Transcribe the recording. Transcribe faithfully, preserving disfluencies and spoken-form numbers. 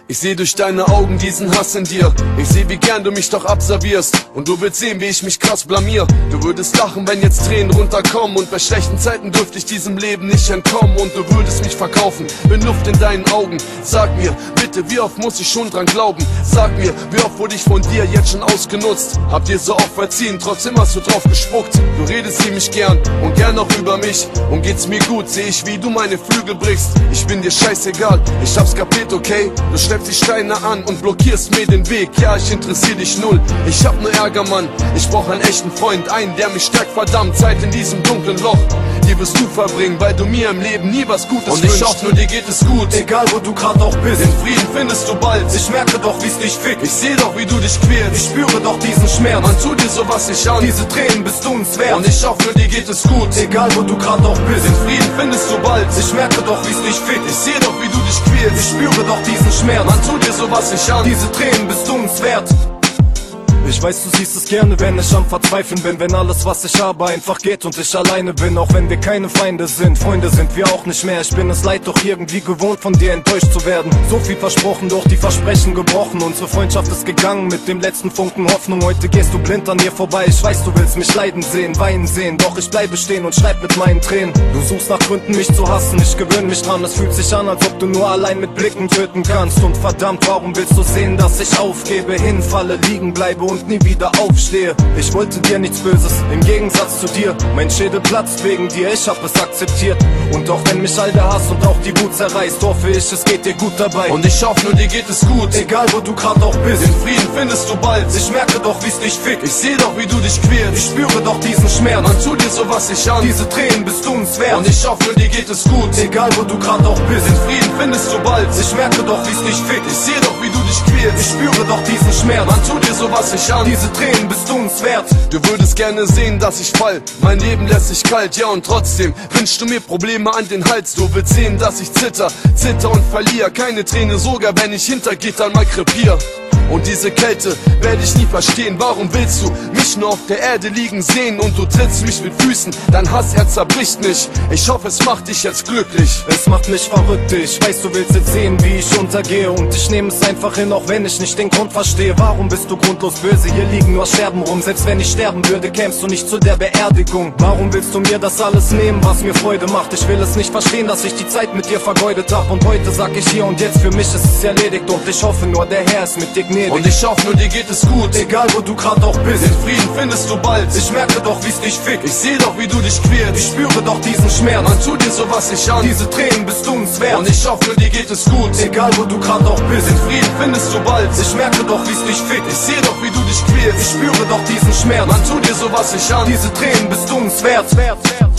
Ich seh durch deine Augen diesen Hass in dir. Ich seh, wie gern du mich doch abservierst. Und du willst sehen, wie ich mich krass blamier. Du würdest lachen, wenn jetzt Tränen runterkommen. Und bei schlechten Zeiten dürfte ich diesem Leben nicht entkommen. Und du würdest mich verkaufen, bin Luft in deinen Augen. Sag mir, bitte, wie oft muss ich schon dran glauben? Sag mir, wie oft wurde ich von dir jetzt schon ausgenutzt? Hab dir so oft verziehen, trotzdem hast du drauf gespuckt. Du redest ziemlich gern und gern auch über mich. Und geht's mir gut, seh ich, wie du meine Flügel brichst. Ich bin dir scheißegal, ich hab's kapiert, okay? Du schleppst die Steine an und blockierst mir den Weg. Ja, ich interessier dich null, ich hab nur Ärger, Mann. Ich brauch einen echten Freund, einen, der mich stärkt, verdammt. Zeit in diesem dunklen Loch, die wirst du verbringen, weil du mir im Leben nie was Gutes wünschst. Und ich hoffe nur, dir geht es gut, egal wo du grad auch bist. Den Frieden findest du bald, ich merke doch, wie's dich fickt. Ich seh doch, wie du dich quälst, ich spüre doch diesen Schmerz. Man tut dir sowas nicht an, diese Tränen bist du uns wert. Und ich hoffe nur, dir geht es gut, egal wo du grad auch bist. Den Frieden findest du bald, ich merke doch, wie's dich fickt. Ich seh doch, wie du dich quälst, ich spüre doch diesen Schmerz. Man tut dir sowas nicht an, diese Tränen bist du uns wert. Ich weiß, du siehst es gerne, wenn ich am Verzweifeln bin. Wenn alles, was ich habe, einfach geht und ich alleine bin. Auch wenn wir keine Feinde sind, Freunde sind wir auch nicht mehr. Ich bin es leid, doch irgendwie gewohnt, von dir enttäuscht zu werden. So viel versprochen, doch die Versprechen gebrochen. Unsere Freundschaft ist gegangen mit dem letzten Funken Hoffnung. Heute gehst du blind an mir vorbei. Ich weiß, du willst mich leiden sehen, weinen sehen. Doch ich bleibe stehen und schreib mit meinen Tränen. Du suchst nach Gründen, mich zu hassen. Ich gewöhne mich dran, es fühlt sich an, als ob du nur allein mit Blicken töten kannst. Und verdammt, warum willst du sehen, dass ich aufgebe, hinfalle, liegen bleibe und nie wieder aufstehe? Ich wollte dir nichts Böses, im Gegensatz zu dir. Mein Schädel platzt wegen dir, ich hab es akzeptiert. Und auch wenn mich all der Hass und auch die Wut zerreißt, hoffe ich, es geht dir gut dabei. Und ich hoffe nur, dir geht es gut, egal wo du grad auch bist. Den Frieden findest du bald, ich merke doch, wie's dich fickt. Ich seh doch, wie du dich quälst, ich spüre doch diesen Schmerz. Man tut dir sowas nicht an, diese Tränen bist du uns wert. Und ich hoffe nur, dir geht es gut, egal wo du grad auch bist. Den Frieden findest du bald, ich merke doch, wie's dich fickt. Ich seh doch, wie du dich quälst, ich spüre doch diesen Schmerz. Man tut dir sowas nicht an, diese Tränen bist du uns wert. Du würdest gerne sehen, dass ich fall, mein Leben lässt sich kalt, ja, und trotzdem wünschst du mir Probleme an den Hals. Du willst sehen, dass ich zitter, zitter und verliere keine Träne, sogar wenn ich hinter Gittern mal krepier. Und diese Kälte werde ich nie verstehen. Warum willst du mich nur auf der Erde liegen sehen und du trittst mich mit Füßen? Dein Hassherz zerbricht mich. Ich hoffe, es macht dich jetzt glücklich. Es macht mich verrückt, ich weiß, du willst jetzt sehen, wie ich untergehe. Und ich nehme es einfach hin, auch wenn ich nicht den Grund verstehe. Warum bist du grundlos böse? Hier liegen nur Scherben rum. Selbst wenn ich sterben würde, kämst du nicht zu der Beerdigung. Warum willst du mir das alles nehmen, was mir Freude macht? Ich will es nicht verstehen, dass ich die Zeit mit dir vergeudet hab. Und heute sag ich hier und jetzt, für mich ist es erledigt. Und ich hoffe nur, der Herr ist mit dir gnädig. Und ich hoffe nur, dir geht es gut, egal wo du grad auch bist. Den Frieden findest du bald, ich merke doch, wie's dich fickt. Ich seh doch, wie du dich quälst, ich spüre doch diesen Schmerz. Man tut dir sowas nicht an, diese Tränen bist du uns wert. Und ich hoffe nur, dir geht es gut, egal wo du grad auch bist. Den Frieden findest du bald, ich merke doch, wie's dich fickt. Ich seh doch, wie du dich quälst, ich spüre doch diesen Schmerz. Man tut dir sowas nicht an, diese Tränen bist du uns wert. wert, wert.